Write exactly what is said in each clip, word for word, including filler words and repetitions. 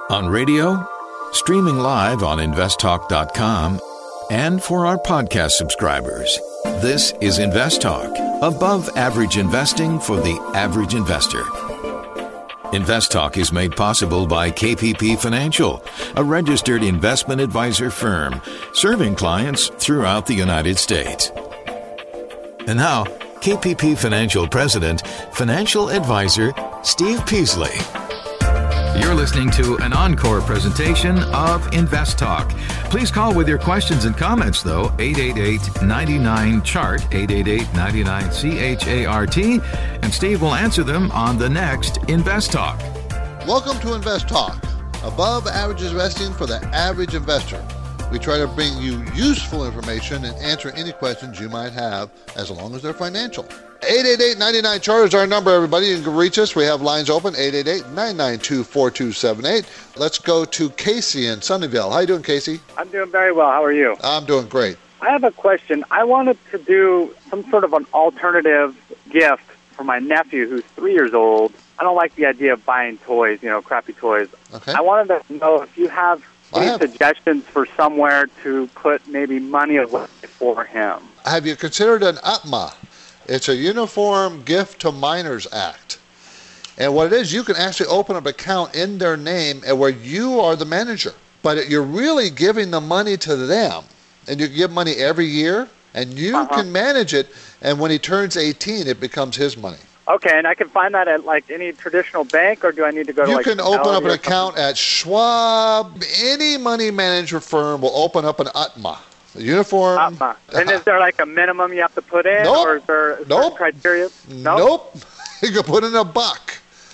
On radio, streaming live on invest talk dot com, and for our podcast subscribers. This is Invest Talk, above average investing for the average investor. Invest Talk is made possible by K P P Financial, a registered investment advisor firm serving clients throughout the United States. And now, K P P Financial President, Financial Advisor, Steve Peasley. You're listening to an encore presentation of Invest Talk. Please call with your questions and comments, though, eight eight eight, nine nine, C H A R T, eight eight eight, nine nine, C H A R T, and Steve will answer them on the next Invest Talk. Welcome to Invest Talk, above average investing for the average investor. We try to bring you useful information and answer any questions you might have, as long as they're financial. eight eight eight, nine nine, C H A R T is our number, everybody. You can reach us. We have lines open, eight eight eight, nine nine two, four two seven eight. Let's go to Casey in Sunnyvale. How you doing, Casey? I'm doing very well. How are you? I'm doing great. I have a question. I wanted to do some sort of an alternative gift for my nephew who's three years old. I don't like the idea of buying toys, you know, crappy toys. Okay. I wanted to know if you have any have... suggestions for somewhere to put maybe money away for him. Have you considered an U T M A? It's a Uniform Gift to Minors Act. And what it is, you can actually open up an account in their name and where you are the manager. But you're really giving the money to them. And you give money every year, and you uh-huh. can manage it. And when he turns eighteen, it becomes his money. Okay, and I can find that at like any traditional bank, or do I need to go to you like can open up an account something? at Schwab. Any money manager firm will open up an U T M A. The uniform. U T M A. And is there like a minimum you have to put in, nope. or is there a nope. criteria? Nope. Nope. You can put in a buck.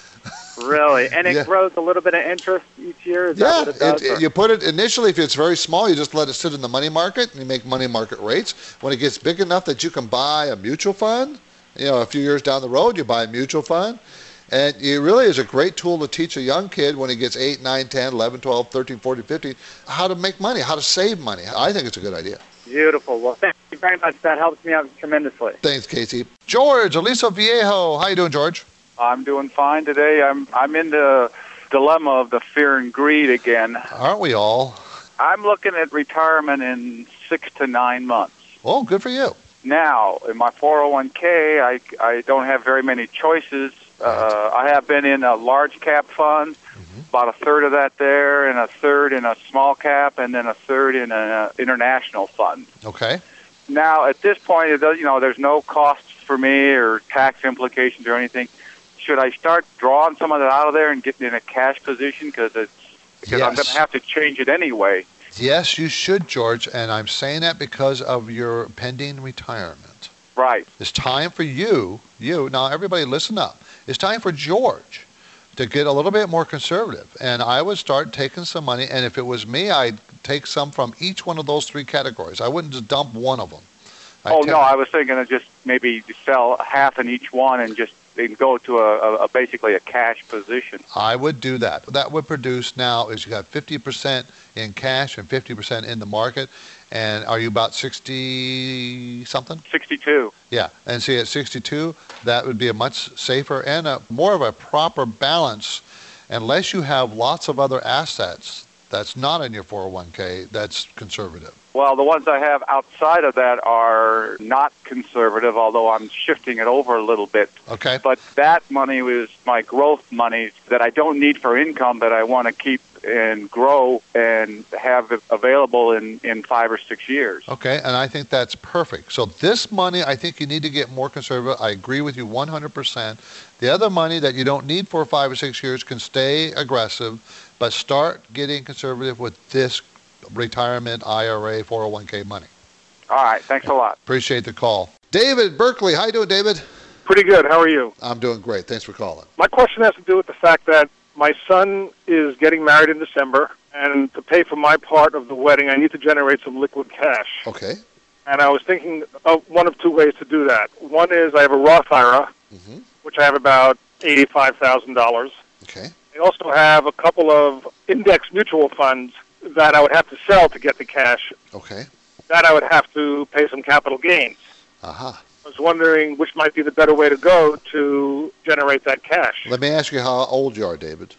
Really? And it yeah. grows a little bit of interest each year? Is yeah. that what it does, it, you put it initially, if it's very small, you just let it sit in the money market, and you make money market rates. When it gets big enough that you can buy a mutual fund, you know, a few years down the road, you buy a mutual fund. And it really is a great tool to teach a young kid when he gets eight, nine, ten, eleven, twelve, thirteen, fourteen, fifteen, how to make money, how to save money. I think it's a good idea. Beautiful. Well, thank you very much. That helps me out tremendously. Thanks, Casey. George, Aliso Viejo. How you doing, George? I'm doing fine today. I'm I'm in the dilemma of the fear and greed again. Aren't we all? I'm looking at retirement in six to nine months. Oh, good for you. Now, in my four oh one k, I, I don't have very many choices. Uh, I have been in a large cap fund, mm-hmm. about a third of that there, and a third in a small cap, and then a third in an international fund. Okay. Now, at this point, it does, you know, there's no costs for me or tax implications or anything. Should I start drawing some of that out of there and getting in a cash position? Because it's because yes. I'm going to have to change it anyway. Yes, you should, George, and I'm saying that because of your pending retirement. Right. It's time for you, you, now everybody listen up. It's time for George to get a little bit more conservative. And I would start taking some money, and if it was me, I'd take some from each one of those three categories. I wouldn't just dump one of them. I'd oh, take... no, I was thinking of just maybe sell half in each one and just and go to a, a, a basically a cash position. I would do that. That would produce now is you got fifty percent in cash and fifty percent in the market. And are you about sixty-something? sixty-two. Yeah. And see, at sixty-two, that would be a much safer and a more of a proper balance, unless you have lots of other assets that's not in your four oh one k that's conservative. Well, the ones I have outside of that are not conservative, although I'm shifting it over a little bit. Okay. But that money was my growth money that I don't need for income, that I want to keep and grow and have available in, in five or six years. Okay, and I think that's perfect. So this money, I think you need to get more conservative. I agree with you one hundred percent. The other money that you don't need for five or six years can stay aggressive, but start getting conservative with this retirement I R A four oh one k money. All right, thanks a lot. Appreciate the call. David Berkeley, how you doing, David? Pretty good. How are you? I'm doing great. Thanks for calling. My question has to do with the fact that my son is getting married in December, and to pay for my part of the wedding, I need to generate some liquid cash. Okay. And I was thinking of one of two ways to do that. One is I have a Roth I R A, mm-hmm. which I have about eighty-five thousand dollars. Okay. I also have a couple of index mutual funds that I would have to sell to get the cash. Okay. That I would have to pay some capital gains. Uh-huh. I was wondering which might be the better way to go to generate that cash. Let me ask you how old you are, David.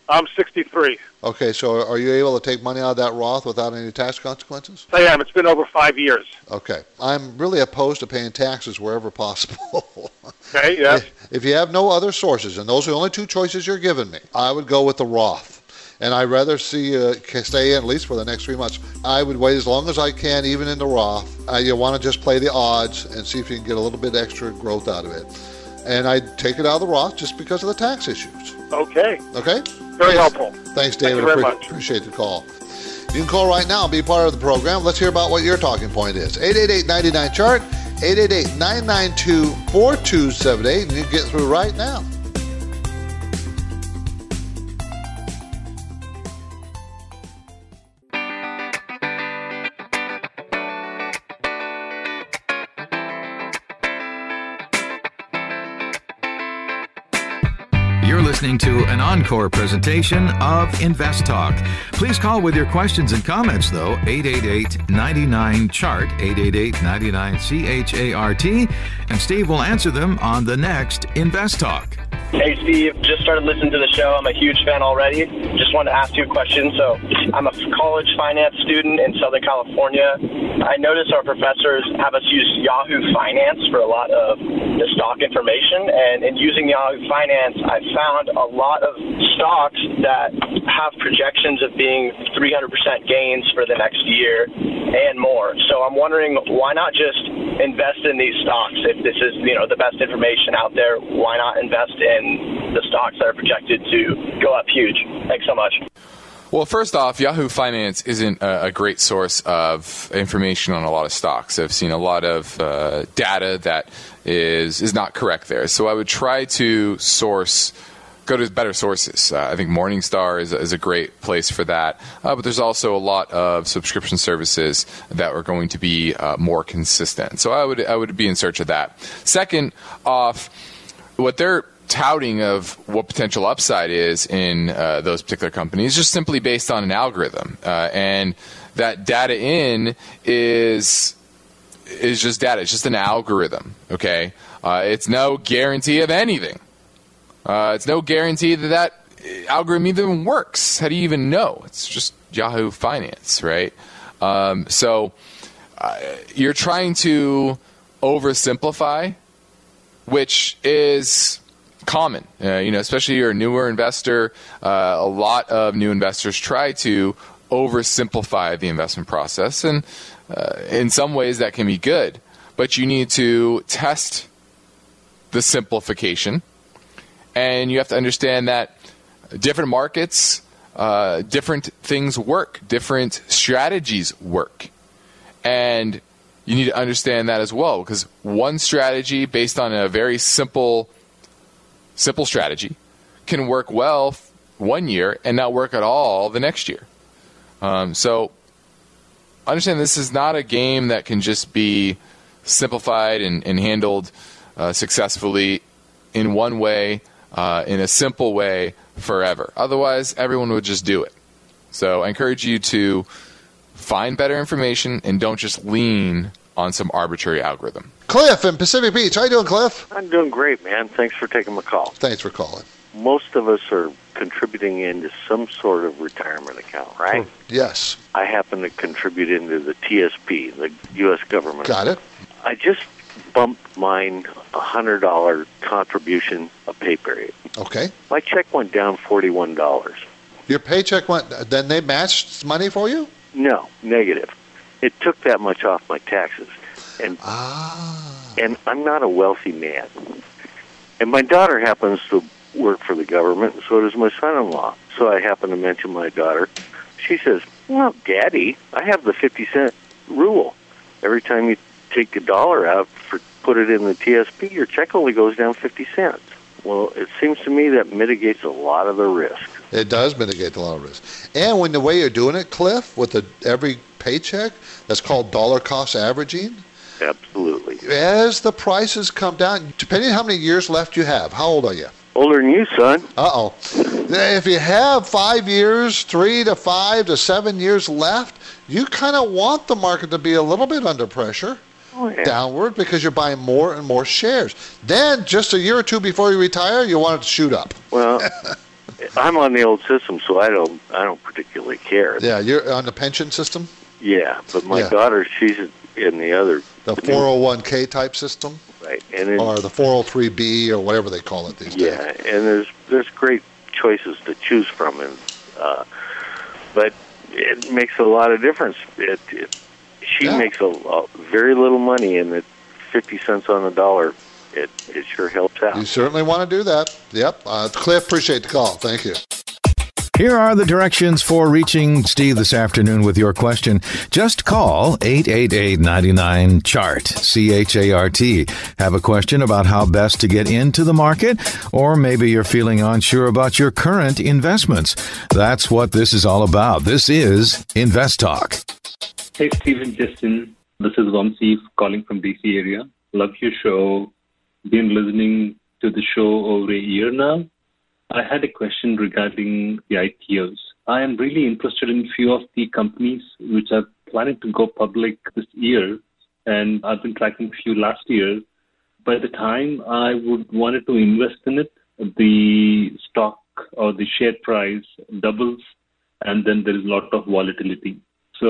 I'm sixty-three. Okay, so are you able to take money out of that Roth without any tax consequences? I am. It's been over five years. Okay. I'm really opposed to paying taxes wherever possible. Okay, yeah. If you have no other sources, and those are the only two choices you're giving me, I would go with the Roth. And I'd rather see you uh, stay in at least for the next three months. I would wait as long as I can, even in the Roth. Uh, you want to just play the odds and see if you can get a little bit extra growth out of it. And I'd take it out of the Roth just because of the tax issues. Okay. Okay? Very helpful. Thanks, David. Thank you very Appre- much. Appreciate the call. You can call right now and be part of the program. Let's hear about what your talking point is. eight eight eight, nine nine, C H A R T, eight eight eight, nine nine two, four two seven eight, and you can get through right now. You're listening to an encore presentation of Invest Talk. Please call with your questions and comments, though, eight eight eight, nine nine, C H A R T, eight eight eight, nine nine, C H A R T, and Steve will answer them on the next Invest Talk. Hey, Steve. Just started listening to the show. I'm a huge fan already. Just wanted to ask you a question. So I'm a college finance student in Southern California. I notice our professors have us use Yahoo Finance for a lot of the stock information. And in using Yahoo Finance, I found a lot of stocks that have projections of being three hundred percent gains for the next year and more. So I'm wondering, why not just invest in these stocks? If this is, you know, the best information out there, why not invest in the stocks that are projected to go up huge? Thanks so much. Well, first off, Yahoo Finance isn't a, a great source of information on a lot of stocks. I've seen a lot of uh, data that is is not correct there. So I would try to source, go to better sources. Uh, I think Morningstar is, is a great place for that. Uh, but there's also a lot of subscription services that are going to be uh, more consistent. So I would I would be in search of that. Second off, what they're touting of what potential upside is in uh, those particular companies just simply based on an algorithm, uh, and that data in is is just data. It's just an algorithm. Okay, uh, it's no guarantee of anything. Uh, it's no guarantee that that algorithm even works. How do you even know? It's just Yahoo Finance, right? Um, so uh, you're trying to oversimplify, which is common, uh, you know, especially you're a newer investor. Uh, a lot of new investors try to oversimplify the investment process, and uh, in some ways that can be good, but you need to test the simplification, and you have to understand that different markets, uh, different things work, different strategies work, and you need to understand that as well, because one strategy based on a very simple Simple strategy can work well one year and not work at all the next year. Um, so understand this is not a game that can just be simplified and, and handled uh, successfully in one way, uh, in a simple way forever. Otherwise, everyone would just do it. So I encourage you to find better information and don't just lean on some arbitrary algorithm. Cliff in Pacific Beach. How you doing, Cliff? I'm doing great, man. Thanks for taking my call. Thanks for calling. Most of us are contributing into some sort of retirement account, right? Yes. I happen to contribute into the T S P, the U S government. Got it. I just bumped mine a one hundred dollars contribution a pay period. Okay. My check went down forty-one dollars. Your paycheck went, then they matched money for you? No, negative. It took that much off my taxes. And ah. and I'm not a wealthy man. And my daughter happens to work for the government, and so does my son-in-law. So I happen to mention my daughter. She says, well, Daddy, I have the fifty cent rule. Every time you take a dollar out, for put it in the T S P, your check only goes down fifty cents. Well, it seems to me that mitigates a lot of the risk. It does mitigate a lot of risk. And when the way you're doing it, Cliff, with the every paycheck, that's called dollar cost averaging. Absolutely. As the prices come down, depending on how many years left you have. How old are you? Older than you, son. Uh-oh. If you have five years, three to five to seven years left, you kind of want the market to be a little bit under pressure. Oh, yeah. Downward, because you're buying more and more shares. Then, just a year or two before you retire, you want it to shoot up. Well, I'm on the old system, so I don't I don't particularly care. Yeah, you're on the pension system? Yeah, but my Yeah. daughter, she's in the other. The four oh one k type system? Right. And then, or the four oh three b or whatever they call it these yeah, days. and there's there's great choices to choose from, and uh, but it makes a lot of difference. It, it she Yeah. makes a, a very little money, and at fifty cents on the dollar, it it sure helps out. You certainly want to do that. Yep. Uh, Cliff, appreciate the call. Thank you. Here are the directions for reaching Steve this afternoon with your question. Just call eight eight eight, nine nine, C H A R T, C H A R T. Have a question about how best to get into the market, or maybe you're feeling unsure about your current investments. That's what this is all about. This is Invest Talk. Hey, Stephen, Justin. This is Vamsi calling from D C area. Love your show. Been listening to the show over a year now. I had a question regarding the I P Os. I am really interested in a few of the companies which are planning to go public this year, and I've been tracking a few last year. By the time I would wanted to invest in it, the stock or the share price doubles, and then there is a lot of volatility.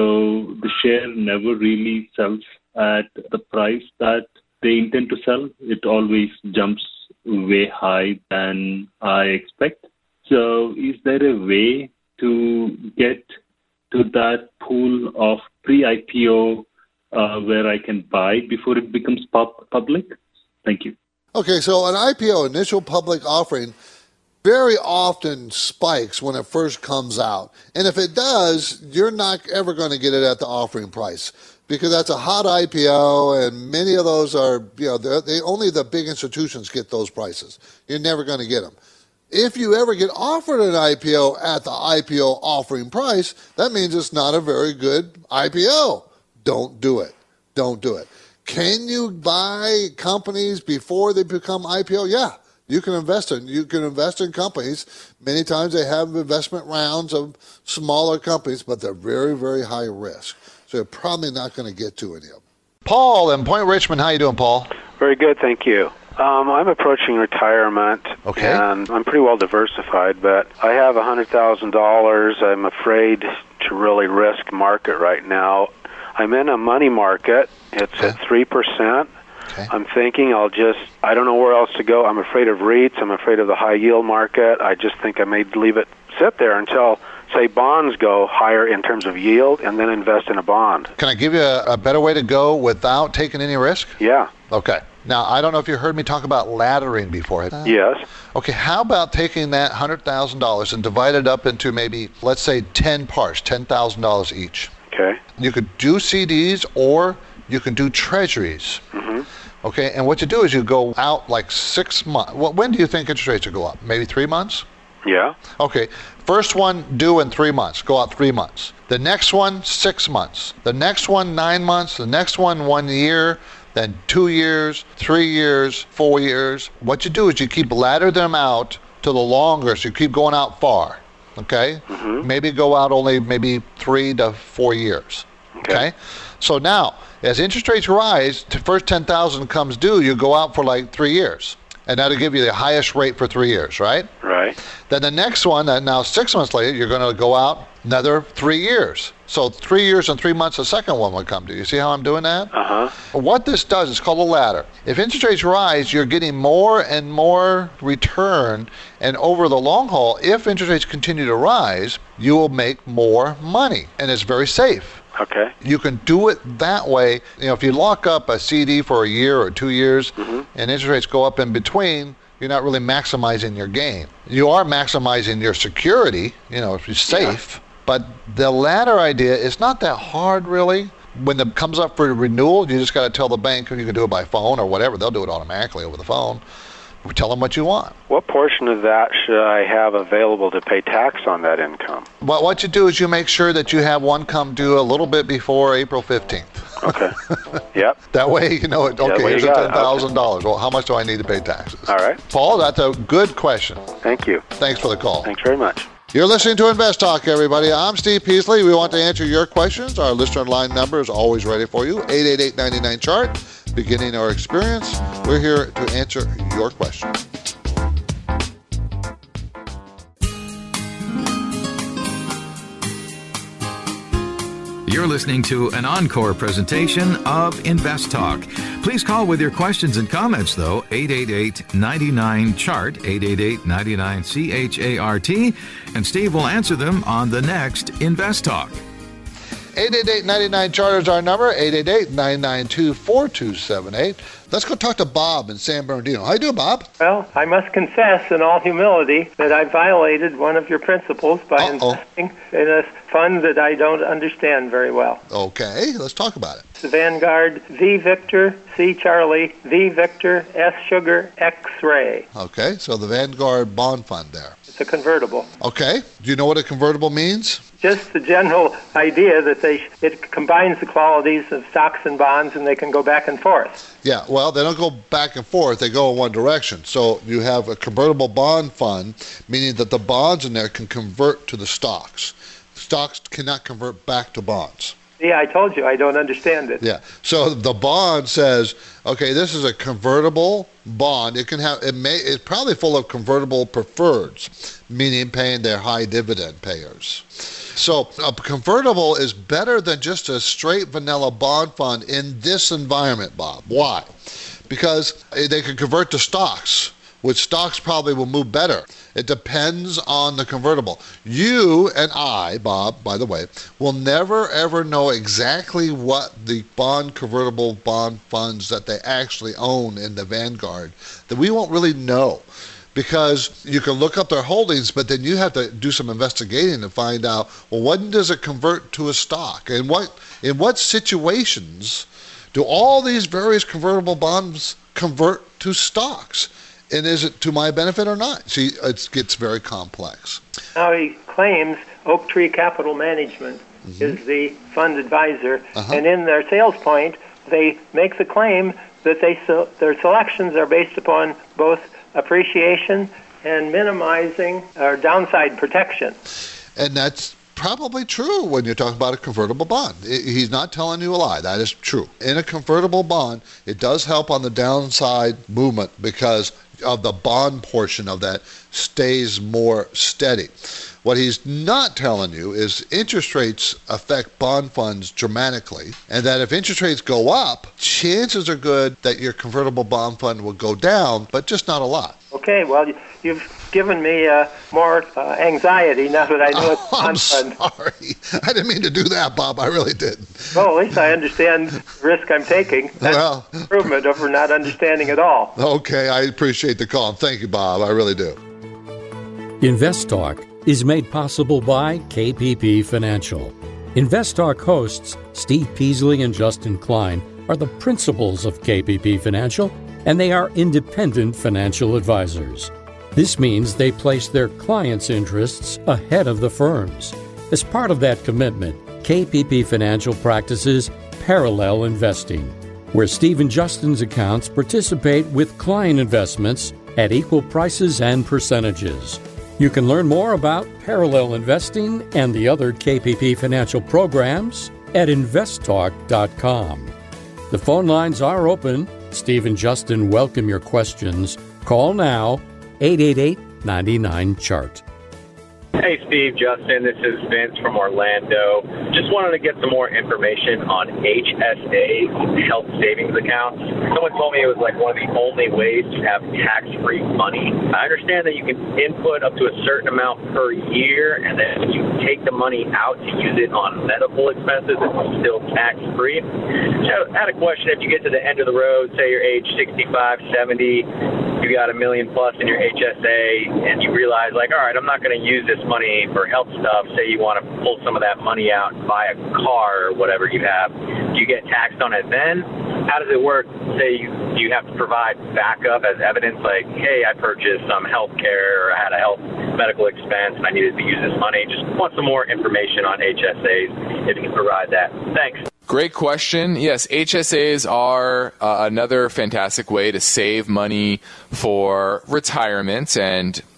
So the share never really sells at the price that they intend to sell. It always jumps way high than I expect. So is there a way to get to that pool of pre-I P O uh, where I can buy before it becomes pub- public? Thank you. Okay, so an I P O, initial public offering, very often spikes when it first comes out. And if it does, you're not ever going to get it at the offering price, because that's a hot I P O, and many of those are, you know, they only the big institutions get those prices. You're never going to get them. If you ever get offered an I P O at the I P O offering price, that means it's not a very good I P O. Don't do it. Don't do it. Can you buy companies before they become I P O? Yeah, you can invest in. You can invest in companies. Many times they have investment rounds of smaller companies, but they're very, very high risk. So you're probably not going to get to any of them. Paul in Point Richmond, how you doing, Paul? Very good, thank you. Um, I'm approaching retirement, okay. and I'm pretty well diversified, but I have one hundred thousand dollars. I'm afraid to really risk market right now. I'm in a money market. It's okay. at three percent. Okay. I'm thinking I'll just, I don't know where else to go. I'm afraid of REITs. I'm afraid of the high yield market. I just think I may leave it sit there until, say, bonds go higher in terms of yield, and then invest in a bond. Can I give you a, a better way to go without taking any risk? Yeah. Okay. Now, I don't know if you heard me talk about laddering before. Uh, yes. Okay, how about taking that one hundred thousand dollars and divide it up into maybe, let's say, ten parts, ten thousand dollars each. Okay. You could do C Ds or you can do treasuries. Mm-hmm. Okay, and what you do is you go out like six months. Well, when do you think interest rates will go up? Maybe three months? Yeah. Okay, first one due in three months. Go out three months. The next one, six months. The next one, nine months. The next one, one year. Then two years, three years, four years. What you do is you keep ladder them out to the longer, so you keep going out far. Okay? Mm-hmm. Maybe go out only maybe three to four years. Okay. Okay? So now, as interest rates rise, the first ten thousand comes due, you go out for like three years. And that'll give you the highest rate for three years, right? Right. Then the next one, that now six months later, you're going to go out another three years. So three years and three months, the second one will come due. You see how I'm doing that? Uh-huh. What this does is called a ladder. If interest rates rise, you're getting more and more return. And over the long haul, if interest rates continue to rise, you will make more money. And it's very safe. Okay. You can do it that way. You know, if you lock up a C D for a year or two years, mm-hmm. and interest rates go up in between, you're not really maximizing your gain. You are maximizing your security, you know, if you're safe. Yeah. But the ladder idea is not that hard, really. When it comes up for renewal, you just got to tell the bank, you can do it by phone or whatever. They'll do it automatically over the phone. Tell them what you want. What portion of that should I have available to pay tax on that income? Well, what you do is you make sure that you have one come due a little bit before April fifteenth. Okay. Yep. That way you know it. Okay, yeah, here's the ten thousand dollars. Okay. Well, how much do I need to pay taxes? All right. Paul, that's a good question. Thank you. Thanks for the call. Thanks very much. You're listening to Invest Talk, everybody. I'm Steve Peasley. We want to answer your questions. Our listener line number is always ready for you, eight eight eight, nine nine, C H A R T. Beginning our experience, we're here to answer your question. You're listening to an encore presentation of Invest Talk. Please call with your questions and comments, though, eight eight eight, nine nine, C H A R T, eight eight eight, nine nine, C H A R T, and Steve will answer them on the next Invest Talk. eight eight eight, nine nine, C H A R T is our number, eight eight eight, nine nine two, four two seven eight. Let's go talk to Bob in San Bernardino. How you doing, Bob? Well, I must confess in all humility that I violated one of your principles by Uh-oh. investing in a fund that I don't understand very well. Okay, let's talk about it. It's the Vanguard V Victor, C Charlie, V Victor, S Sugar, X-Ray. Okay, so the Vanguard bond fund there. It's a convertible. Okay, do you know what a convertible means? Just the general idea that they it combines the qualities of stocks and bonds, and they can go back and forth. Yeah, well, they don't go back and forth. They go in one direction. So you have a convertible bond fund, meaning that the bonds in there can convert to the stocks. Stocks cannot convert back to bonds. Yeah, I told you I don't understand it. Yeah. So the bond says, okay, this is a convertible bond. It can have it may it's probably full of convertible preferreds, meaning paying their high dividend payers. So a convertible is better than just a straight vanilla bond fund in this environment, Bob. Why? Because they can convert to stocks, which stocks probably will move better. It depends on the convertible. You and I, Bob, by the way, will never ever know exactly what the bond convertible bond funds that they actually own in the Vanguard, that we won't really know. Because you can look up their holdings, but then you have to do some investigating to find out, well, when does it convert to a stock? And what in what situations do all these various convertible bonds convert to stocks? And is it to my benefit or not? See, it gets very complex. Now he claims Oak Tree Capital Management mm-hmm. is the fund advisor, uh-huh. and in their sales point, they make the claim that they so, their selections are based upon both appreciation and minimizing or downside protection. And that's probably true when you're talking about a convertible bond. He's not telling you a lie. That is true. In a convertible bond, it does help on the downside movement because of the bond portion of that stays more steady. What he's not telling you is interest rates affect bond funds dramatically, and that if interest rates go up, chances are good that your convertible bond fund will go down, but just not a lot. Okay, well, you've given me uh, more uh, anxiety now that I know it's oh, bond I'm fund. sorry. I didn't mean to do that, Bob. I really didn't. Well, at least I understand the risk I'm taking. That's well, an improvement over not understanding at all. Okay, I appreciate the call. Thank you, Bob. I really do. Invest Talk is made possible by K P P Financial. Invest Talk hosts Steve Peasley and Justin Klein are the principals of K P P Financial, and they are independent financial advisors. This means they place their clients' interests ahead of the firm's. As part of that commitment, K P P Financial practices parallel investing, where Steve and Justin's accounts participate with client investments at equal prices and percentages. You can learn more about parallel investing and the other K P P financial programs at invest talk dot com. The phone lines are open. Steve and Justin welcome your questions. Call now, eight eight eight, nine nine, C H A R T. Hey, Steve, Justin, this is Vince from Orlando. Just wanted to get some more information on H S A health savings accounts. Someone told me it was like one of the only ways to have tax-free money. I understand that you can input up to a certain amount per year, and then when you take the money out to use it on medical expenses, it's still tax-free. So I had a question. If you get to the end of the road, say you're age sixty-five, seventy, you got a million plus in your H S A, and you realize, like, all right, I'm not going to use this money for health stuff. Say you want to pull some of that money out and buy a car or whatever you have. Do you get taxed on it then? How does it work? Say you, do you have to provide backup as evidence, like, hey, I purchased some health care or I had a health medical expense and I needed to use this money. Just want some more information on H S As if you can provide that. Thanks. Great question. Yes, H S As are uh, another fantastic way to save money for retirement. And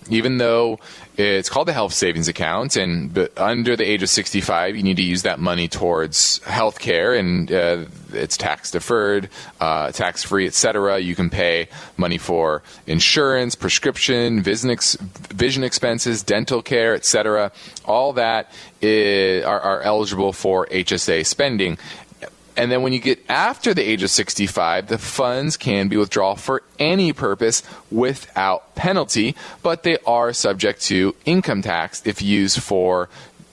even though it's called a health savings account, and but under the age of sixty-five, you need to use that money towards health care, and uh, it's tax deferred, uh, tax free, et cetera. You can pay money for insurance, prescription, vision, ex- vision expenses, dental care, et cetera. All that is, are, are eligible for H S A spending. And then when you get after the age of sixty-five, the funds can be withdrawn for any purpose without penalty, but they are subject to income tax if used for,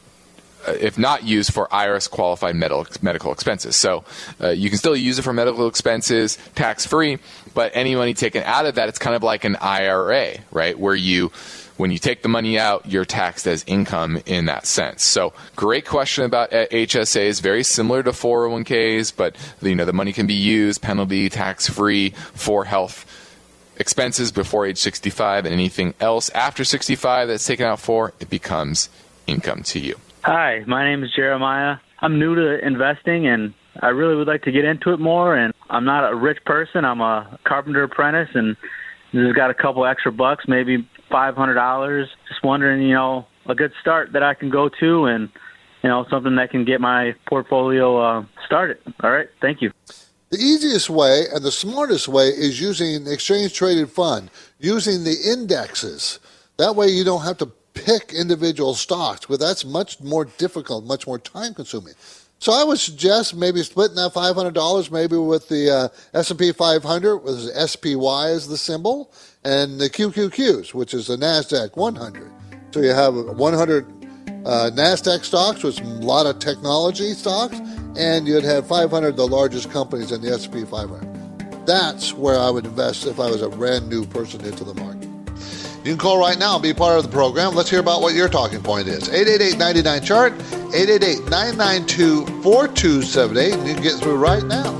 uh, if not used for I R S qualified medical medical expenses. So uh, you can still use it for medical expenses tax-free, but any money taken out of that, it's kind of like an I R A, right, where you when you take the money out, you're taxed as income in that sense. So great question about H S As, very similar to four oh one k's, but you know the money can be used penalty tax-free for health expenses before age sixty-five, and anything else after sixty-five that's taken out for, it becomes income to you. Hi, my name is Jeremiah. I'm new to investing, and I really would like to get into it more, and I'm not a rich person. I'm a carpenter apprentice, and just got a couple extra bucks, maybe five hundred dollars. Just wondering, you know, a good start that I can go to, and, you know, something that can get my portfolio uh, started. All right, thank you. The easiest way and the smartest way is using an exchange-traded fund, using the indexes. That way you don't have to pick individual stocks, but that's much more difficult, much more time-consuming. So I would suggest maybe splitting that five hundred dollars maybe with the uh, S and P five hundred, with S P Y as the symbol, and the Q Q Qs, which is the NASDAQ one hundred. So you have one hundred uh, NASDAQ stocks with a lot of technology stocks, and you'd have five hundred of the largest companies in the S and P five hundred. That's where I would invest if I was a brand new person into the market. You can call right now and be part of the program. Let's hear about what your talking point is. eight eight eight, nine nine, C H A R T, eight eight eight, nine nine two, four two seven eight, and you can get through right now.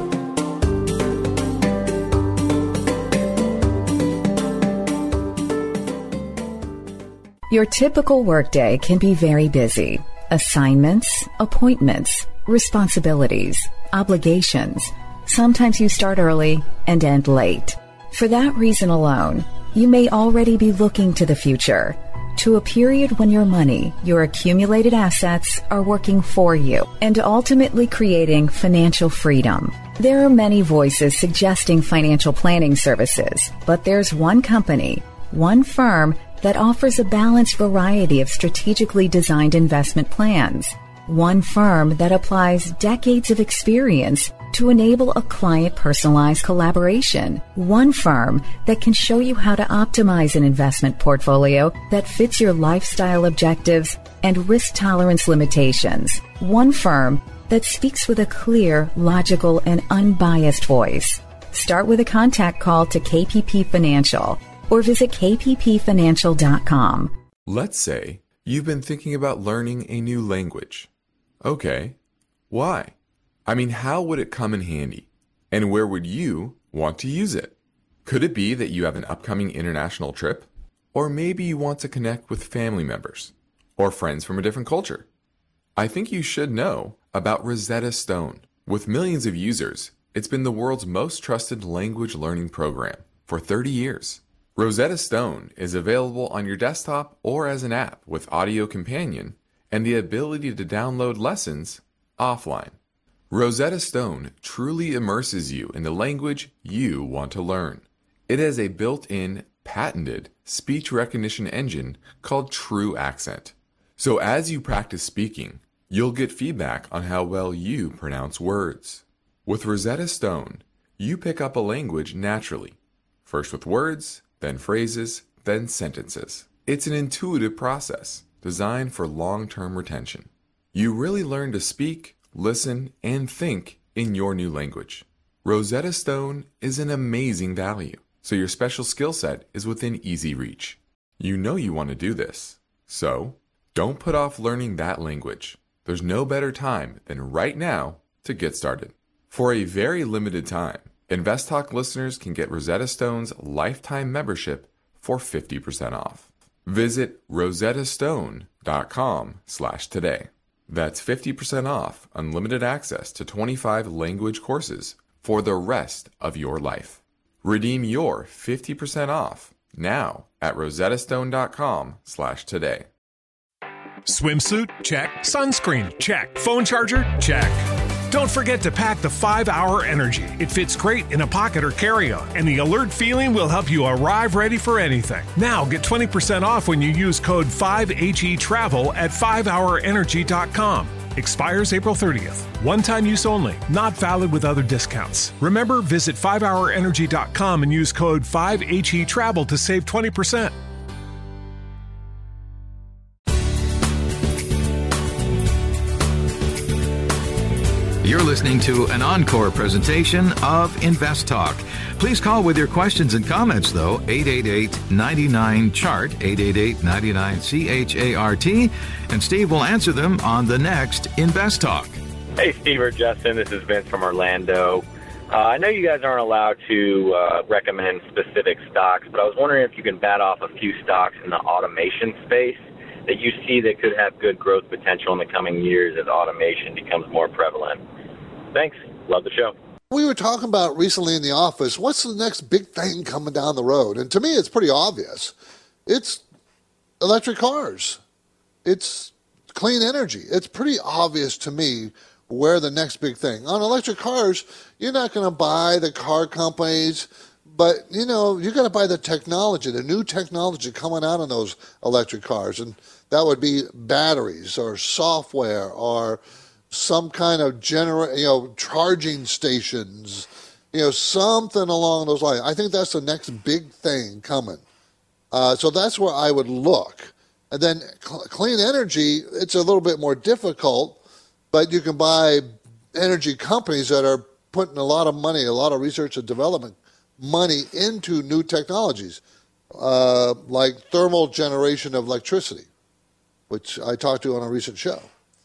Your typical workday can be very busy. Assignments, appointments, responsibilities, obligations. Sometimes you start early and end late. For that reason alone, you may already be looking to the future, to a period when your money, your accumulated assets, are working for you and ultimately creating financial freedom. There are many voices suggesting financial planning services, but there's one company, one firm that offers a balanced variety of strategically designed investment plans. One firm that applies decades of experience to enable a client-personalized collaboration. One firm that can show you how to optimize an investment portfolio that fits your lifestyle objectives and risk tolerance limitations. One firm that speaks with a clear, logical, and unbiased voice. Start with a contact call to K P P Financial or visit k p p financial dot com. Let's say you've been thinking about learning a new language. Okay, why? I mean, how would it come in handy? And where would you want to use it? Could it be that you have an upcoming international trip? Or maybe you want to connect with family members or friends from a different culture? I think you should know about Rosetta Stone. With millions of users, it's been the world's most trusted language learning program for thirty years. Rosetta Stone is available on your desktop or as an app with Audio Companion and the ability to download lessons offline. Rosetta Stone truly immerses you in the language you want to learn. It has a built-in, patented speech recognition engine called True Accent. So as you practice speaking, you'll get feedback on how well you pronounce words. With Rosetta Stone, you pick up a language naturally, first with words, then phrases, then sentences. It's an intuitive process designed for long-term retention. You really learn to speak, listen, and think in your new language. Rosetta Stone is an amazing value, so your special skill set is within easy reach. You know you want to do this, so don't put off learning that language. There's no better time than right now to get started. For a very limited time, InvestTalk listeners can get Rosetta Stone's lifetime membership for fifty percent off. Visit rosettastone.com slash today. That's fifty percent off unlimited access to twenty-five language courses for the rest of your life. Redeem your fifty percent off now at rosettastone.com slash today. Swimsuit? Check. Sunscreen? Check. Phone charger? Check. Don't forget to pack the five hour Energy. It fits great in a pocket or carry-on, and the alert feeling will help you arrive ready for anything. Now get twenty percent off when you use code five H E travel at five hour energy dot com. Expires April thirtieth. One-time use only. Not valid with other discounts. Remember, visit five hour energy dot com and use code five H E travel to save twenty percent. You're listening to an encore presentation of Invest Talk. Please call with your questions and comments, though, eight eight eight, nine nine, C H A R T, eight eight eight, nine nine, C H A R T, and Steve will answer them on the next Invest Talk. Hey, Steve or Justin, this is Vince from Orlando. Uh, I know you guys aren't allowed to uh, recommend specific stocks, but I was wondering if you can bat off a few stocks in the automation space that you see that could have good growth potential in the coming years as automation becomes more prevalent. Thanks. Love the show. We were talking about recently in the office, what's the next big thing coming down the road? And to me, it's pretty obvious. It's electric cars. It's clean energy. It's pretty obvious to me where the next big thing. On electric cars, you're not going to buy the car companies, but, you know, you're going to buy the technology, the new technology coming out of those electric cars. And that would be batteries or software or some kind of gener- you know, charging stations, you know, something along those lines. I think that's the next big thing coming. Uh, so that's where I would look. And then cl- clean energy, it's a little bit more difficult, but you can buy energy companies that are putting a lot of money, a lot of research and development money into new technologies, uh, like thermal generation of electricity, which I talked to on a recent show.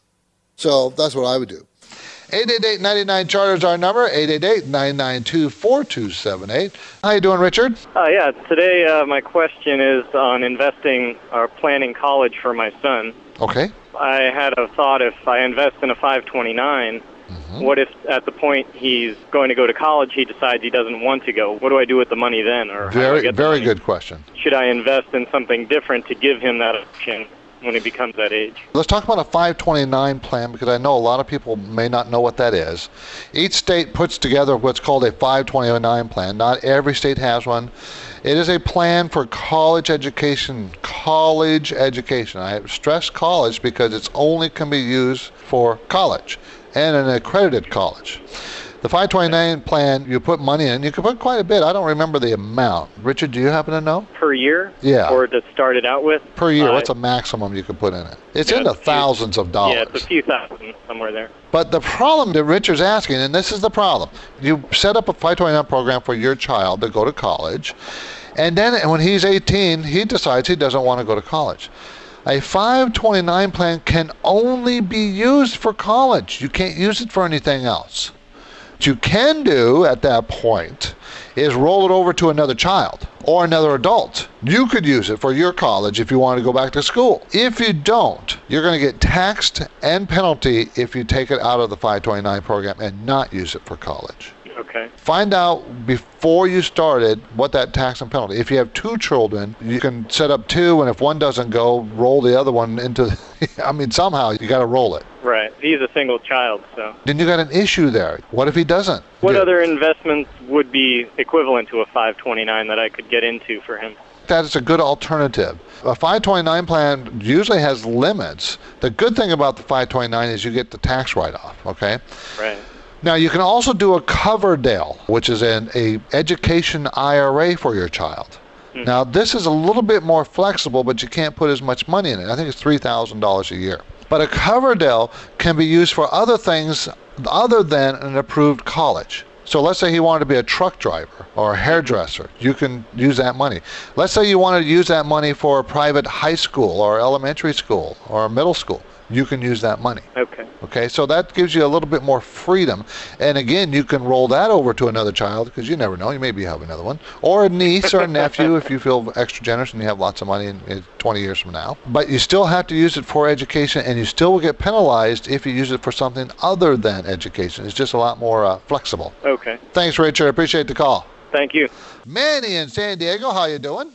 So that's what I would do. eight eight eight, nine nine, C H A R T is our number, eight eight eight, nine nine two, four two seven eight. How you doing, Richard? Uh, yeah, today uh, my question is on investing or planning college for my son. Okay. I had a thought, if I invest in a five twenty-nine, mm-hmm. what if at the point he's going to go to college, he decides he doesn't want to go? What do I do with the money then? Or Very, very good question. Should I invest in something different to give him that option when he becomes that age? Let's talk about a five twenty-nine plan, because I know a lot of people may not know what that is. Each state puts together what's called a five twenty-nine plan. Not every state has one. It is a plan for college education. College education. I stress college because it's only can be used for college and an accredited college. The five twenty-nine plan, you put money in. You can put quite a bit. I don't remember the amount. Richard, do you happen to know? Per year? Yeah. Or to start it out with? Per year. Uh, What's the maximum you can put in it? It's yeah, in the it's thousands few, of dollars. Yeah, it's a few thousand, somewhere there. But the problem that Richard's asking, and this is the problem, you set up a five twenty-nine program for your child to go to college, and then when he's eighteen, he decides he doesn't want to go to college. A five twenty-nine plan can only be used for college. You can't use it for anything else. What you can do at that point is roll it over to another child or another adult. You could use it for your college if you want to go back to school. If you don't, you're going to get taxed and penalty if you take it out of the five twenty-nine program and not use it for college. Okay. Find out before you started what that tax and penalty. If you have two children, you can set up two, and if one doesn't go, roll the other one into, I mean, somehow you got to roll it. Right. He's a single child, so. Then you got an issue there. What if he doesn't? What Yeah. other investments would be equivalent to a five twenty-nine that I could get into for him? That is a good alternative. A five twenty-nine plan usually has limits. The good thing about the five twenty-nine is you get the tax write-off, okay? Right. Now, you can also do a Coverdell, which is an a education I R A for your child. Mm-hmm. Now, this is a little bit more flexible, but you can't put as much money in it. I think it's three thousand dollars a year. But a Coverdell can be used for other things other than an approved college. So let's say he wanted to be a truck driver or a hairdresser. You can use that money. Let's say you wanted to use that money for a private high school or elementary school or middle school. You can use that money. Okay. Okay, so that gives you a little bit more freedom. And again, you can roll that over to another child, because you never know. You maybe have another one. Or a niece or a nephew if you feel extra generous and you have lots of money in, in twenty years from now. But you still have to use it for education, and you still will get penalized if you use it for something other than education. It's just a lot more uh, flexible. Okay. Thanks, Richard. Appreciate the call. Thank you. Manny in San Diego, how you doing?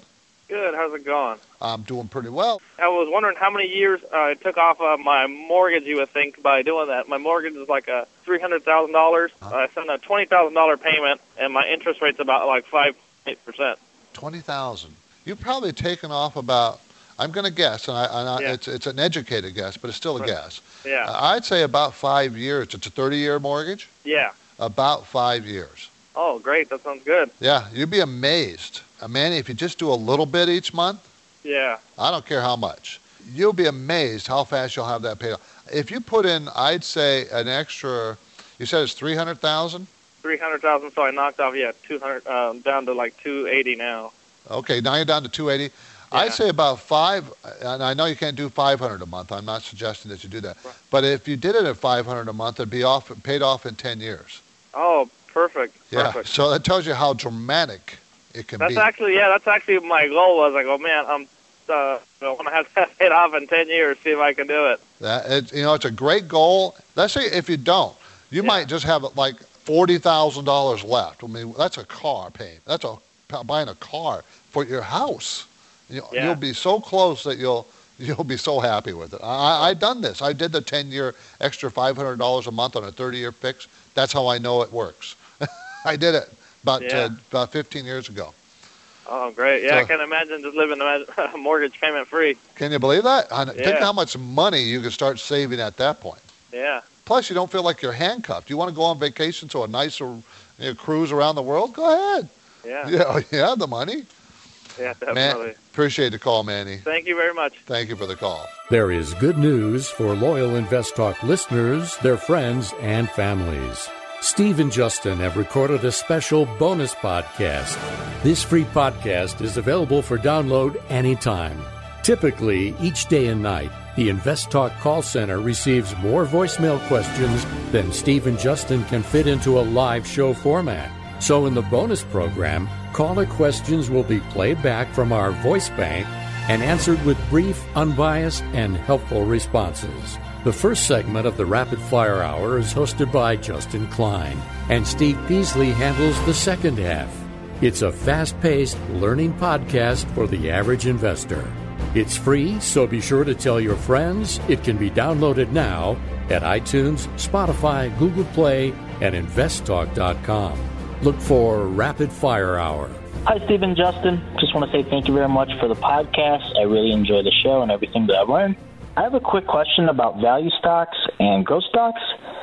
Good. How's it going? I'm doing pretty well. I was wondering how many years uh, it took off uh, my mortgage, you would think, by doing that. My mortgage is like a three hundred thousand dollars. Uh-huh. I send a twenty thousand dollars payment, and my interest rate's about like five point eight percent. twenty thousand dollars. You've probably taken off about, I'm going to guess, and, I, and I, Yeah. it's it's an educated guess, but it's still a Right. guess. Yeah. Uh, I'd say about five years. It's a thirty-year mortgage? Yeah. About five years. Oh, great. That sounds good. Yeah, you'd be amazed. Uh, Manny, if you just do a little bit each month, Yeah. I don't care how much, you'll be amazed how fast you'll have that paid off. If you put in, I'd say, an extra, you said it's three hundred thousand dollars? three hundred thousand dollars, so I knocked off, yeah, two hundred, um, down to like two eighty now. Okay, now you're down to two eighty. I'd say about five, and I know you can't do five hundred a month. I'm not suggesting that you do that. But if you did it at five hundred a month, it'd be off, paid off in ten years. Oh, perfect. Yeah, Perfect. so that tells you how dramatic it can That's be. actually, yeah, that's actually my goal. was like, oh, man, I'm, uh, I want to have that paid off in ten years, see if I can do it. That, it, you know, it's a great goal. Let's say if you don't, you might just have like forty thousand dollars left. I mean, that's a car payment. That's a buying a car for your house. You, Yeah. You'll be so close that you'll you'll be so happy with it. I, I done this. I did the ten-year extra five hundred dollars a month on a thirty-year fix. That's how I know it works. I did it about Yeah. uh, about fifteen years ago. Oh, great. Yeah, I So- can imagine just living a mortgage payment free. Can you believe that? I- Think Yeah. how much money you can start saving at that point. Yeah. Plus, you don't feel like you're handcuffed. You want to go on vacation to a nicer you know, cruise around the world? Go ahead. Yeah. Yeah, you have the money. Yeah, Man, definitely. appreciate the call, Manny. Thank you very much. Thank you for the call. There is good news for loyal Invest Talk listeners, their friends, and families. Steve and Justin have recorded a special bonus podcast. This free podcast is available for download anytime. Typically, each day and night, the Invest Talk call center receives more voicemail questions than Steve and Justin can fit into a live show format. So in the bonus program, caller questions will be played back from our voice bank and answered with brief, unbiased, and helpful responses. The first segment of the Rapid Fire Hour is hosted by Justin Klein, and Steve Peasley handles the second half. It's a fast-paced learning podcast for the average investor. It's free, so be sure to tell your friends. It can be downloaded now at iTunes, Spotify, Google Play, and invest talk dot com. Look for Rapid Fire Hour. Hi, Steve and Justin. Just want to say thank you very much for the podcast. I really enjoy the show and everything that I've learned. I have a quick question about value stocks and growth stocks.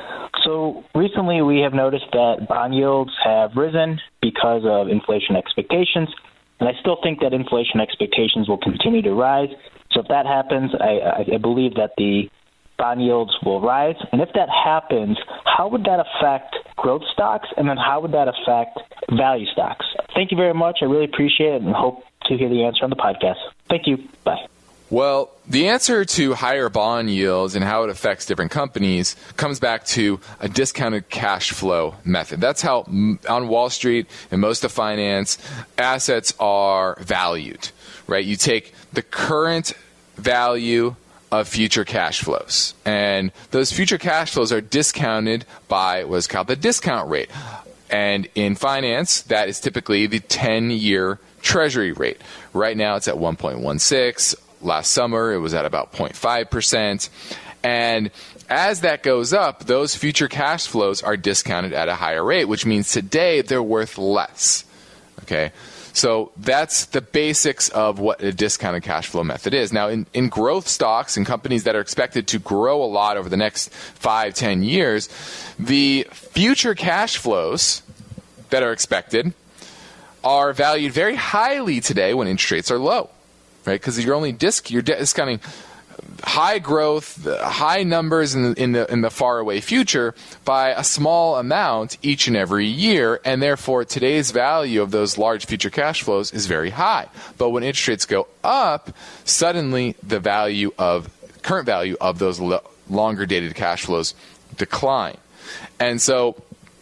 So recently we have noticed that bond yields have risen because of inflation expectations, and I still think that inflation expectations will continue to rise. So if that happens, I, I believe that the bond yields will rise. And if that happens, how would that affect growth stocks, and then how would that affect value stocks? Thank you very much. I really appreciate it and hope to hear the answer on the podcast. Thank you. Bye. Well, the answer to higher bond yields and how it affects different companies comes back to a discounted cash flow method. That's how mm, on Wall Street and most of finance, assets are valued, right? You take the current value of future cash flows, and those future cash flows are discounted by what's called the discount rate. And in finance, that is typically the ten-year Treasury rate. Right now, it's at one point one six. Last summer, it was at about zero point five percent. And as that goes up, those future cash flows are discounted at a higher rate, which means today they're worth less. Okay? So that's the basics of what a discounted cash flow method is. Now, in, in growth stocks and companies that are expected to grow a lot over the next five, ten years, the future cash flows that are expected are valued very highly today when interest rates are low, right? Because you're only disc, you're discounting high growth, high numbers in the, in the in the far away future by a small amount each and every year, and therefore today's value of those large future cash flows is very high. But when interest rates go up, suddenly the value of current value of those lo- longer dated cash flows decline. And so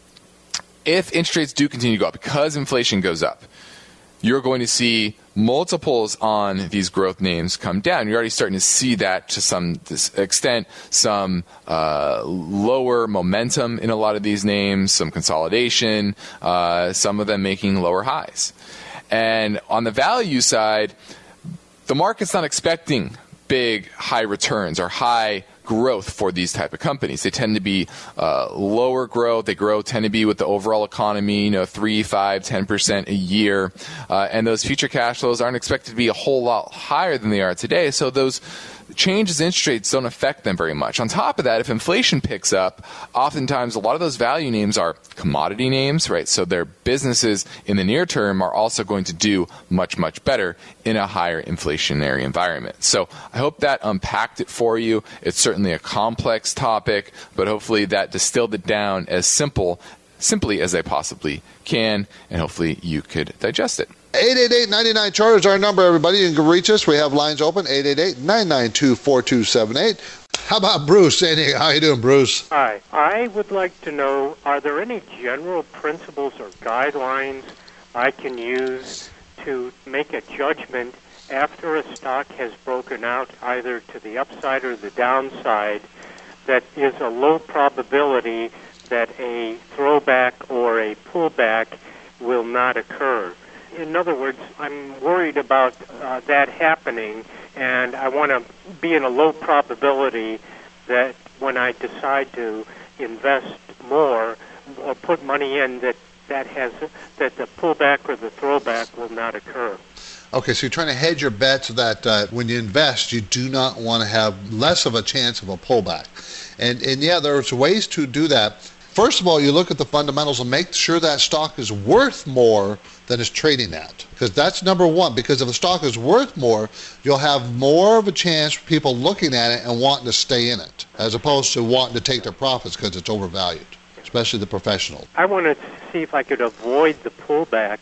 if interest rates do continue to go up because inflation goes up, you're going to see multiples on these growth names come down. You're already starting to see that to some extent, some uh, lower momentum in a lot of these names, some consolidation, uh, some of them making lower highs. And on the value side, the market's not expecting big, high returns or high growth for these type of companies. They tend to be uh, lower growth. They grow tend to be with the overall economy, you know, three, five, ten percent a year, uh, and those future cash flows aren't expected to be a whole lot higher than they are today. So those changes in interest rates don't affect them very much. On top of that, if inflation picks up, oftentimes a lot of those value names are commodity names, right? So their businesses in the near term are also going to do much, much better in a higher inflationary environment. So I hope that unpacked it for you. It's certainly a complex topic, but hopefully that distilled it down as simple, simply as I possibly can, and hopefully you could digest it. eight eight eight, nine nine, C H A R T is our number, everybody. You can reach us. We have lines open, eight eight eight, nine nine two, four two seven eight. How about Bruce? How you doing, Bruce? Hi. I would like to know, are there any general principles or guidelines I can use to make a judgment after a stock has broken out either to the upside or the downside that is a low probability that a throwback or a pullback will not occur? In other words, I'm worried about uh, that happening, and I want to be in a low probability that when I decide to invest more or put money in, that that has that the pullback or the throwback will not occur. Okay, so you're trying to hedge your bets so that uh, when you invest, you do not want to have less of a chance of a pullback. And, and yeah, there's ways to do that. First of all, you look at the fundamentals and make sure that stock is worth more than it's trading at. Because that's number one. Because if the stock is worth more, you'll have more of a chance for people looking at it and wanting to stay in it, as opposed to wanting to take their profits because it's overvalued, especially the professional. I want to see if I could avoid the pullback.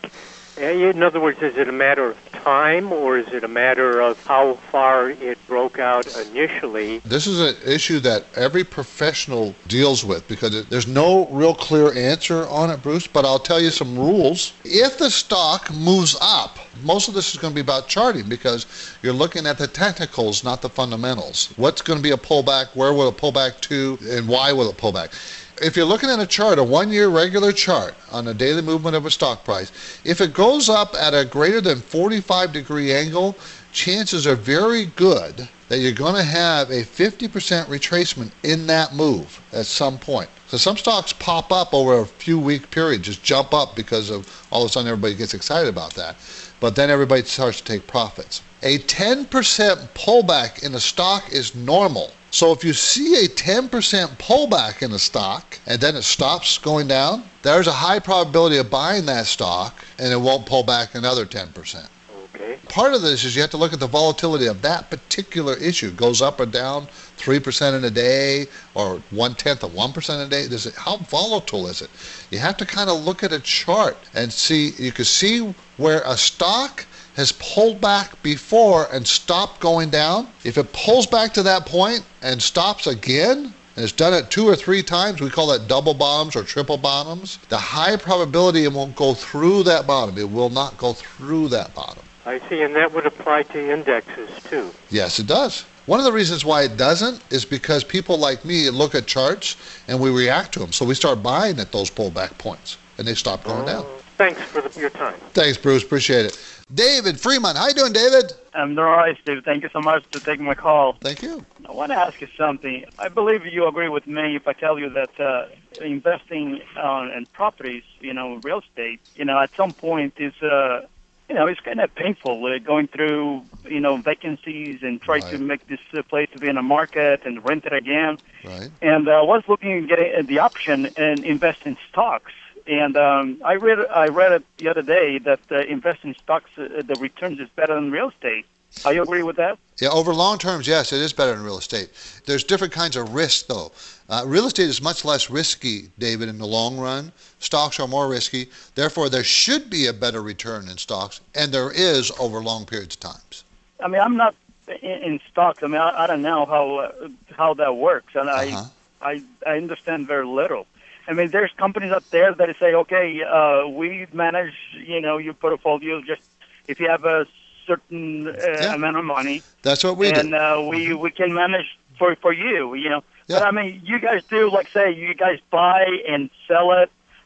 In other words, is it a matter of time, or is it a matter of how far it broke out initially? This is an issue that every professional deals with because it, there's no real clear answer on it, Bruce, but I'll tell you some rules. If the stock moves up, most of this is going to be about charting because you're looking at the technicals, not the fundamentals. What's going to be a pullback? Where will it pull back to? And why will it pull back? If you're looking at a chart, a one-year regular chart on the daily movement of a stock price, if it goes up at a greater than forty-five degree angle, chances are very good that you're going to have a fifty percent retracement in that move at some point. So some stocks pop up over a few week period, just jump up because of all of a sudden everybody gets excited about that. But then everybody starts to take profits. A ten percent pullback in a stock is normal. So if you see a ten percent pullback in a stock and then it stops going down, there's a high probability of buying that stock and it won't pull back another ten percent. Okay. Part of this is you have to look at the volatility of that particular issue. It goes up or down three percent in a day or one-tenth of one percent a day. Does it, how volatile is it? You have to kind of look at a chart and see. You can see where a stock has pulled back before and stopped going down. If it pulls back to that point and stops again, and it's done it two or three times, we call that double bottoms or triple bottoms, the high probability it won't go through that bottom. It will not go through that bottom. I see, and that would apply to indexes too. Yes, it does. One of the reasons why it doesn't is because people like me look at charts and we react to them. So we start buying at those pullback points and they stop going oh, down. Thanks for the, your time. Thanks, Bruce. Appreciate it. David Fremont. How you doing, David? I'm doing all right, Steve. Thank you so much for taking my call. Thank you. I want to ask you something. I believe you agree with me if I tell you that uh, investing uh, in properties, you know, real estate, you know, at some point is, uh, you know, it's kind of painful uh, going through, you know, vacancies and try right. to make this uh, place to be in a market and rent it again. Right. And I uh, was looking at getting the option and invest in stocks. And um, I read I read it the other day that uh, investing in stocks, uh, the returns is better than real estate. Are you agree with that? Yeah, over long terms, yes, it is better than real estate. There's different kinds of risk, though. Uh, real estate is much less risky, David, in the long run. Stocks are more risky. Therefore, there should be a better return in stocks, and there is over long periods of times. I mean, I'm not in, in stocks. I mean, I, I don't know how uh, how that works, and uh-huh. I, I I understand very little. I mean, there's companies up there that say, okay, uh, we manage, you know, your portfolio just if you have a certain uh, yeah. amount of money. That's what we and, do. And uh, we, we can manage for, for you, you know. Yeah. But, I mean, you guys do, like, say, you guys buy and sell it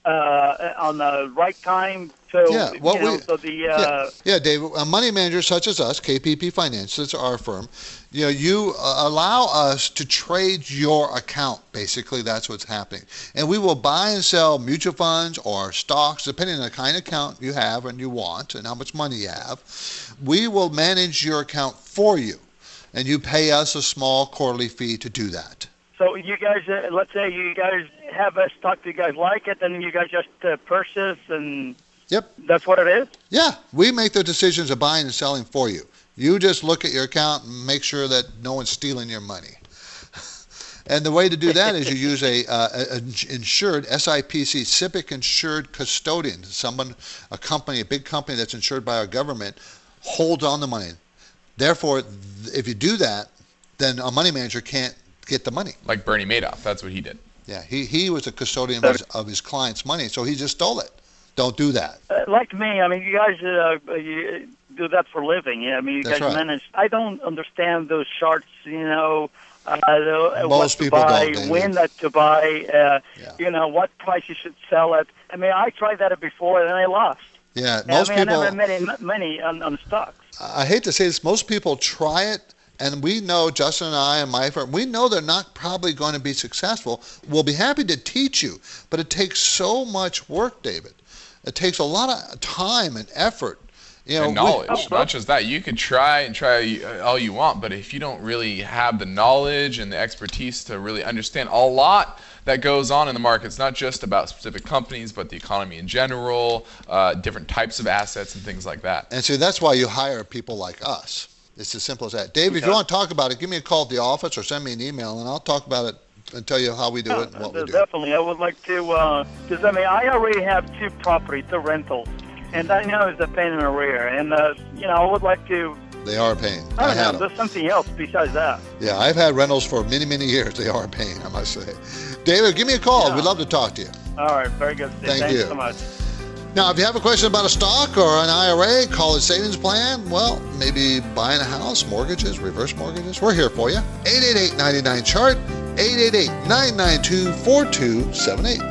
uh, on the right time. So, Yeah, what you know, we- so the uh, Yeah, yeah, Dave. A money manager such as us, K P P Finance, that's our firm. You know, you uh, allow us to trade your account. Basically, that's what's happening, and we will buy and sell mutual funds or stocks, depending on the kind of account you have and you want, and how much money you have. We will manage your account for you, and you pay us a small quarterly fee to do that. So you guys, uh, let's say you guys have a stock that you guys like it, and you guys just uh, purchase, and Yep. that's what it is? Yeah, we make the decisions of buying and selling for you. You just look at your account and make sure that no one's stealing your money. And the way to do that is you use a, uh, a insured S I P C, SIPC insured custodian, someone, a company, a big company that's insured by our government, holds on the money. Therefore, if you do that, then a money manager can't get the money. Like Bernie Madoff, that's what he did. Yeah, he, he was a custodian of his, of his client's money, so he just stole it. Don't do that. Uh, like me, I mean, you guys uh, you do that for a living. Yeah, I mean, you That's guys right. manage. I don't understand those charts. You know, uh, the, what Most to people buy, don't, David. when that to buy. Uh, You know, what price you should sell it. I mean, I tried that before and I lost. Yeah, And, most I mean, people. I never made any money on, on stocks. I hate to say this, most people try it, and we know, Justin and I and my firm, we know they're not probably going to be successful. We'll be happy to teach you, but it takes so much work, David. It takes a lot of time and effort. You know, and knowledge, we, not just that. You could try and try all you want, but if you don't really have the knowledge and the expertise to really understand a lot that goes on in the market, it's not just about specific companies, but the economy in general, uh, different types of assets and things like that. And so that's why you hire people like us. It's as simple as that. Dave, if Okay. you want to talk about it, give me a call at the office or send me an email, and I'll talk about it and tell you how we do it and what we do. Definitely, I would like to, because I mean, I already have two properties, the rentals, and I know it's a pain in the rear, and uh, you know, I would like to. They are a pain. I I don't had know, them. there's something else besides that. Yeah, I've had rentals for many, many years. They are a pain, I must say. David, give me a call. Yeah. We'd love to talk to you. All right, very good. Steve. Thank Thanks you. so much. Now, if you have a question about a stock or an I R A, college savings plan, well, maybe buying a house, mortgages, reverse mortgages, we're here for you. eight eight eight, nine nine, C H A R T, eight eight eight, nine nine two, four two seven eight.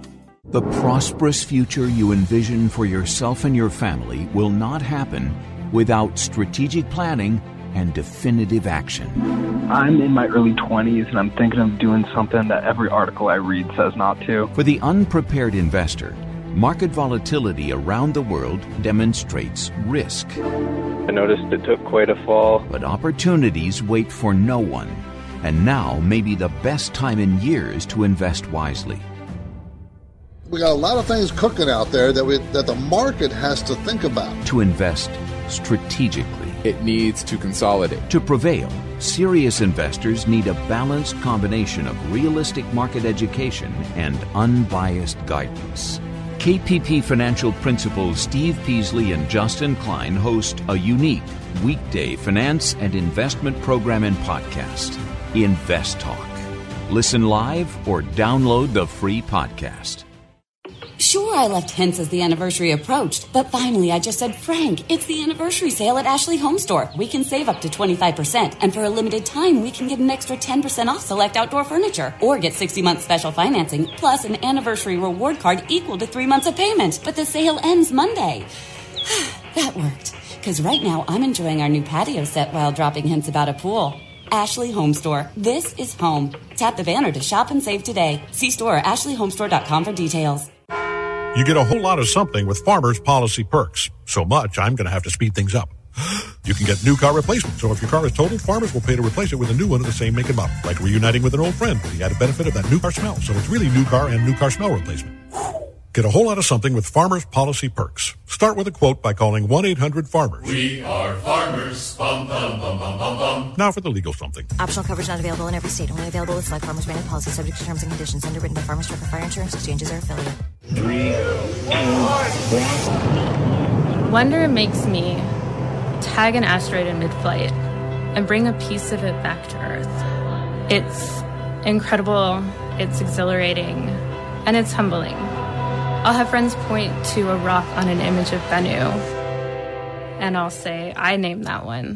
The prosperous future you envision for yourself and your family will not happen without strategic planning and definitive action. I'm in my early twenties and I'm thinking of doing something that every article I read says not to. For the unprepared investor, market volatility around the world demonstrates risk. I noticed it took quite a fall. But opportunities wait for no one. And now may be the best time in years to invest wisely. We got a lot of things cooking out there that we that the market has to think about. To invest strategically. It needs to consolidate. To prevail, serious investors need a balanced combination of realistic market education and unbiased guidance. K P P Financial Principals Steve Peasley and Justin Klein host a unique weekday finance and investment program and podcast, Invest Talk. Listen live or download the free podcast. Sure, I left hints as the anniversary approached, but finally I just said, Frank, it's the anniversary sale at Ashley Home Store. We can save up to twenty-five percent, and for a limited time, we can get an extra ten percent off select outdoor furniture, or get sixty months special financing, plus an anniversary reward card equal to three months of payment. But the sale ends Monday. That worked, because right now I'm enjoying our new patio set while dropping hints about a pool. Ashley Home Store. This is home. Tap the banner to shop and save today. See store or ashley home store dot com for details. You get a whole lot of something with Farmers Policy Perks. So much, I'm going to have to speed things up. You can get new car replacement. So if your car is totaled, Farmers will pay to replace it with a new one of the same make and model. Like reuniting with an old friend with the added benefit of that new car smell. So it's really new car and new car smell replacement. Get a whole lot of something with Farmers Policy Perks. Start with a quote by calling one eight hundred farmers. We are farmers. Bum, bum, bum, bum, bum, bum. Now for the legal something. Optional coverage not available in every state. Only available with select Farmers branded policy subject to terms and conditions. Underwritten by Farmers Truck or Fire Insurance Exchanges or affiliate. Three, two, one. Wonder makes me tag an asteroid in mid-flight and bring a piece of it back to Earth. It's incredible, it's exhilarating, and it's humbling. I'll have friends point to a rock on an image of Bennu, and I'll say, I named that one.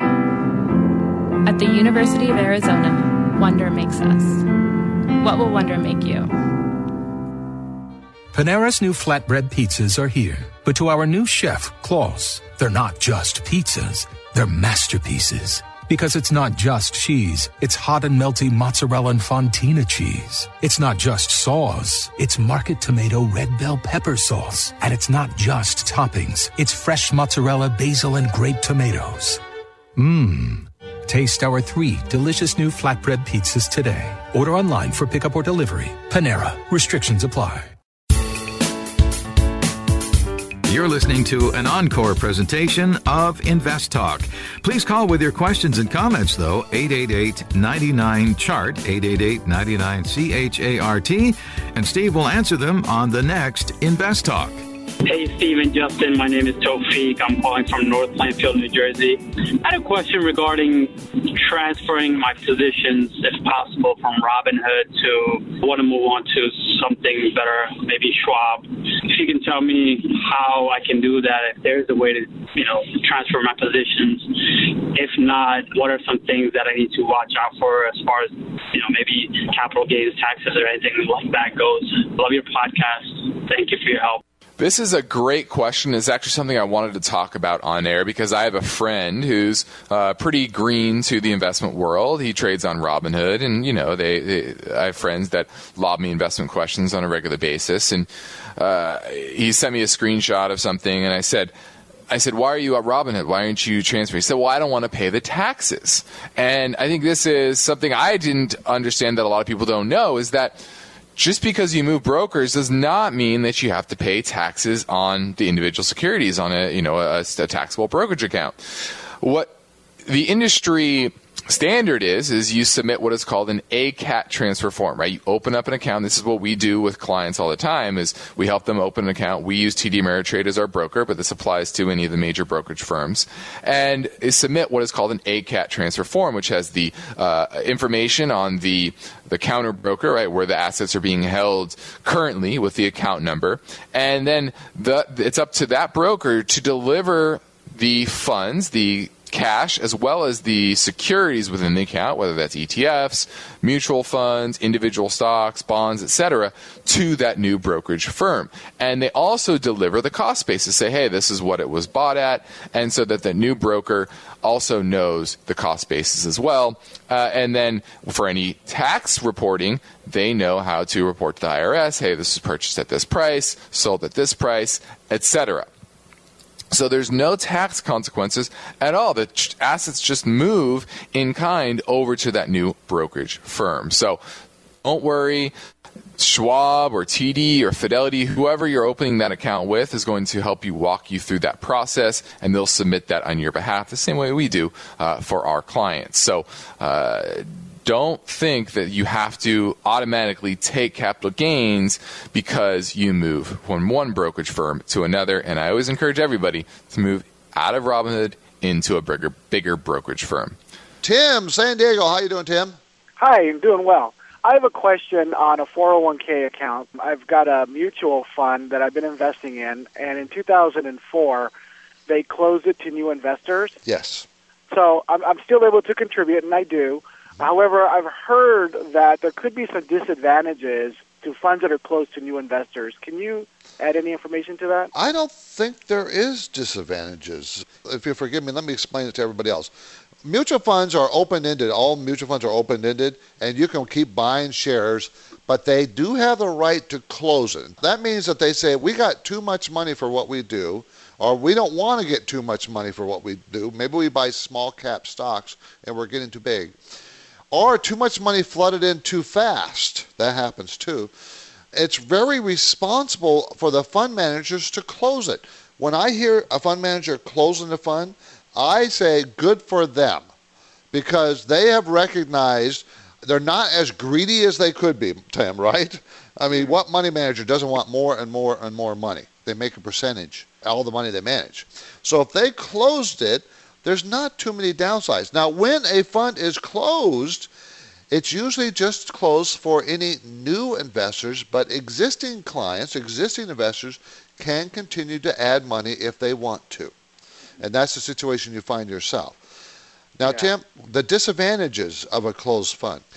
At the University of Arizona, wonder makes us. What will wonder make you? Panera's new flatbread pizzas are here. But to our new chef, Klaus, they're not just pizzas. They're masterpieces. Because it's not just cheese. It's hot and melty mozzarella and fontina cheese. It's not just sauce. It's market tomato red bell pepper sauce. And it's not just toppings. It's fresh mozzarella, basil, and grape tomatoes. Mmm. Taste our three delicious new flatbread pizzas today. Order online for pickup or delivery. Panera. Restrictions apply. You're listening to an encore presentation of Invest Talk. Please call with your questions and comments, though, eight eight eight, nine nine, C H A R T, eight eight eight, nine nine, C H A R T, and Steve will answer them on the next Invest Talk. Hey, Steve and Justin. My name is Tofik. I'm calling from North Plainfield, New Jersey. I had a question regarding transferring my positions, if possible, from Robinhood to I want to move on to something better, maybe Schwab. If you can tell me how I can do that, if there's a way to, you know, transfer my positions. If not, what are some things that I need to watch out for as far as, you know, maybe capital gains taxes or anything like that goes? Love your podcast. Thank you for your help. This is a great question. It's actually something I wanted to talk about on air because I have a friend who's uh, pretty green to the investment world. He trades on Robinhood, and you know, they, they I have friends that lob me investment questions on a regular basis. And uh, he sent me a screenshot of something, and I said, I said, why are you at Robinhood? Why aren't you transferring? He said, well, I don't want to pay the taxes. And I think this is something I didn't understand that a lot of people don't know, is that just because you move brokers does not mean that you have to pay taxes on the individual securities on a, you know, a, a taxable brokerage account. What the industry standard is, is you submit what is called an A C A T transfer form, right? You open up an account. This is what we do with clients all the time, is we help them open an account. We use T D Ameritrade as our broker, but this applies to any of the major brokerage firms. And is submit what is called an A C A T transfer form, which has the uh, information on the the counter broker, right, where the assets are being held currently with the account number. And then the it's up to that broker to deliver the funds, the cash, as well as the securities within the account, whether that's E T Fs, mutual funds, individual stocks, bonds, et cetera, to that new brokerage firm. And they also deliver the cost basis, say, hey, this is what it was bought at, and so that the new broker also knows the cost basis as well. Uh, and then for any tax reporting, they know how to report to the I R S, hey, this was purchased at this price, sold at this price, et cetera. So there's no tax consequences at all. The ch- assets just move in kind over to that new brokerage firm. So don't worry. Schwab or T D or Fidelity, whoever you're opening that account with, is going to help you walk you through that process, and they'll submit that on your behalf the same way we do uh, for our clients. So uh, don't think that you have to automatically take capital gains because you move from one brokerage firm to another. And I always encourage everybody to move out of Robinhood into a bigger, bigger brokerage firm. Tim, San Diego, how you doing, Tim? Hi, I'm doing well. I have a question on a four oh one k account. I've got a mutual fund that I've been investing in, and in two thousand four, they closed it to new investors. Yes. So I'm, I'm still able to contribute, and I do. However, I've heard that there could be some disadvantages to funds that are closed to new investors. Can you add any information to that? I don't think there is disadvantages. If you forgive me, let me explain it to everybody else. Mutual funds are open-ended. All mutual funds are open-ended, and you can keep buying shares, but they do have the right to close it. That means that they say, we got too much money for what we do, or we don't want to get too much money for what we do. Maybe we buy small cap stocks, and we're getting too big. Or too much money flooded in too fast. That happens too. It's very responsible for the fund managers to close it. When I hear a fund manager closing the fund, I say good for them, because they have recognized they're not as greedy as they could be, Tim, right? I mean, what money manager doesn't want more and more and more money? They make a percentage, all the money they manage. So if they closed it, there's not too many downsides. Now, when a fund is closed, it's usually just closed for any new investors, but existing clients, existing investors can continue to add money if they want to. And that's the situation you find yourself. Now, yeah. Tim, the disadvantages of a closed fund.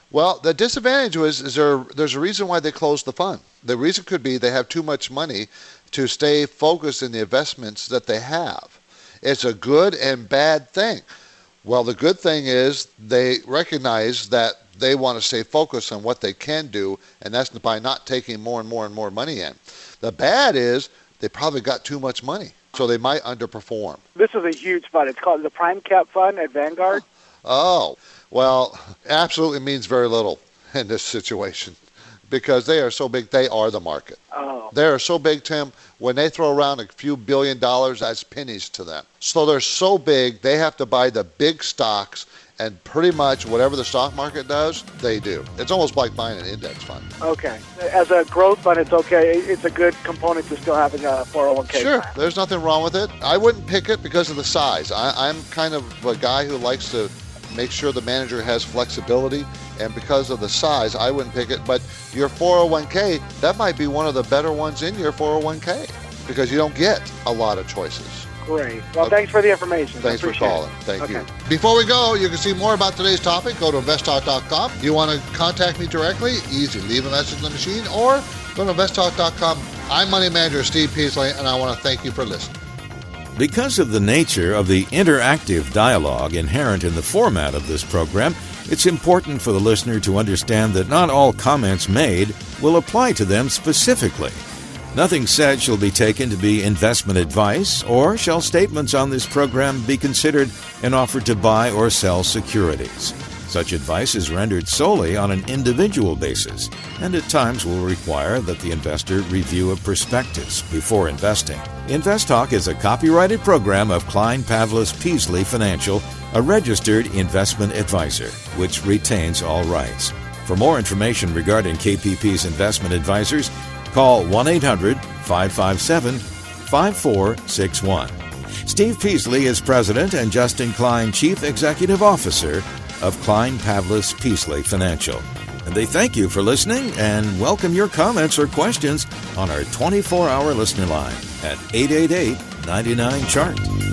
Well, the disadvantage was is there. There's a reason why they closed the fund. The reason could be they have too much money to stay focused in the investments that they have. It's a good and bad thing. Well, the good thing is they recognize that they want to stay focused on what they can do, and that's by not taking more and more and more money in. The bad is they probably got too much money, so they might underperform. This is a huge fund. It's called the Prime Cap Fund at Vanguard. Oh, well, absolutely means very little in this situation because they are so big, they are the market. Oh. They are so big, Tim, when they throw around a few billion dollars, that's pennies to them. So they're so big, they have to buy the big stocks, and pretty much whatever the stock market does, they do. It's almost like buying an index fund. Okay. As a growth fund, it's okay. It's a good component to still having a four oh one k. Sure. Plan. There's nothing wrong with it. I wouldn't pick it because of the size. I, I'm kind of a guy who likes to make sure the manager has flexibility, and because of the size, I wouldn't pick it. But your four oh one k, that might be one of the better ones in your four oh one k because you don't get a lot of choices. Great. Well, okay. Thanks for the information. Thanks for calling. It. Thank okay. you. Before we go, you can see more about today's topic. Go to invest talk dot com. You want to contact me directly? Easy. Leave a message on the machine or go to invest talk dot com. I'm Money Manager Steve Peasley, and I want to thank you for listening. Because of the nature of the interactive dialogue inherent in the format of this program, it's important for the listener to understand that not all comments made will apply to them specifically. Nothing said shall be taken to be investment advice, or shall statements on this program be considered an offer to buy or sell securities. Such advice is rendered solely on an individual basis, and at times will require that the investor review a prospectus before investing. InvestTalk is a copyrighted program of Klein Pavlis Peasley Financial, a registered investment advisor, which retains all rights. For more information regarding K P P's investment advisors, call one eight hundred five five seven five four six one. Steve Peasley is President and Justin Klein Chief Executive Officer of Klein Pavlis Peasley Financial. And they thank you for listening and welcome your comments or questions on our twenty-four hour listener line at eight eight eight, nine nine, C H A R T.